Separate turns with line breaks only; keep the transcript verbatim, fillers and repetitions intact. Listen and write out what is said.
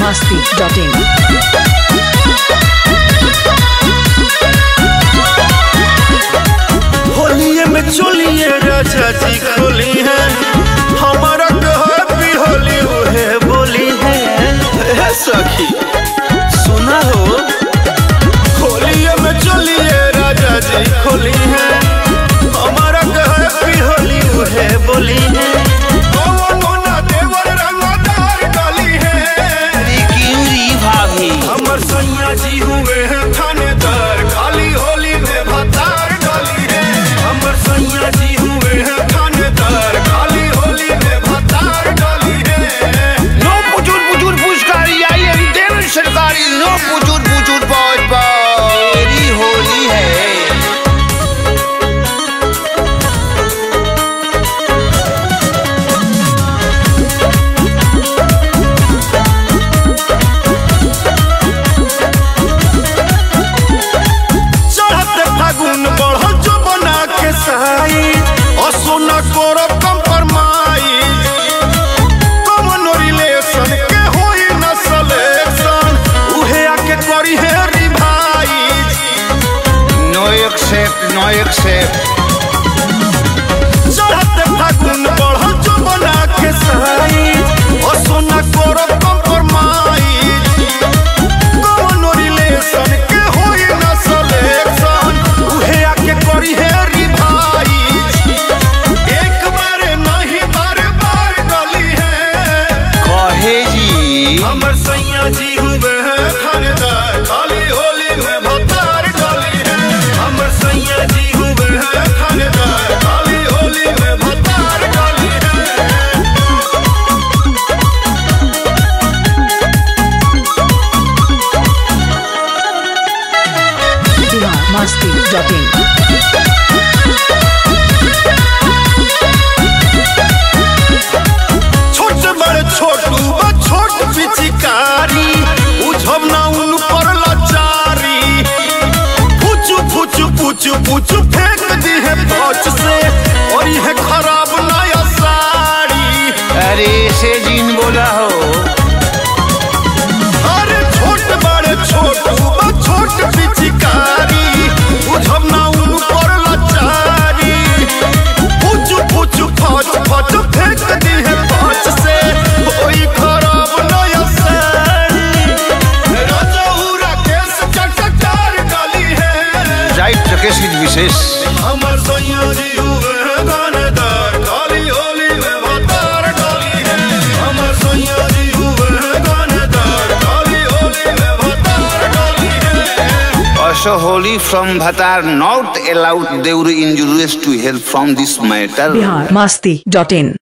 masti dot in.
होलिये में चोलिए राजा जी खोली है हमारा हैप्पी होली है बोली है सखी सुना हो। होलिये में चोलिए राजा जी खोली है हमारा हैप्पी होली है बोली है। हमर सैया जी हुए हैं थानेदार खाली होली में भतार डाली है। हमर सैया जी हुए हैं थानेदार खाली होली में भतार डाली है।
नो पुचुर पुचुर पुचकारी आई है देवर सरकारी नो पुचुर पुचुर बहुत मेरी होली है।
सोना कोरो कंप्रोमाइज कमनो रिलेशन के होई न सिलेक्शन उहे आके करी है रिवाइज।
नो एक्सेप्ट नो एक्सेप्ट
चढ़ते फागुन बढ़ जो बना के साइज ओ सोना कोरो कंप्रोमाइज कमनो रिलेशन के होई न सिलेक्शन उहे आके करी है
हमर
सैया जी हुए हैं थानेदार खाली होली में भतार डाली है। हमर सैया जी हुए हैं थानेदार खाली होली में भतार डाली है।
Bihar masti dot in.
पिचकारी उझब ना उन पर लाचारी पूछू पूछू पूछू पूछू फेंक दी है पहुंच से और यह खराब नया साड़ी।
अरे से जीन बोला हो।
अरे छोट बड़े छोटू बा छोट पिचकारी उझब ना उन पर लाचारी पूछू पूछू फच फच फेंक दी है पहुंच से कोई खराब
राकेश की विशेष।
हमर सैया जी हुए हैं थानेदार खाली होली में भतार डाली है। हमर सैया जी हुए हैं थानेदार खाली होली में भतार डाली है।
Also holy from Bhatar not allowed they were injurious to help from this matter.
Bihar masti dot in.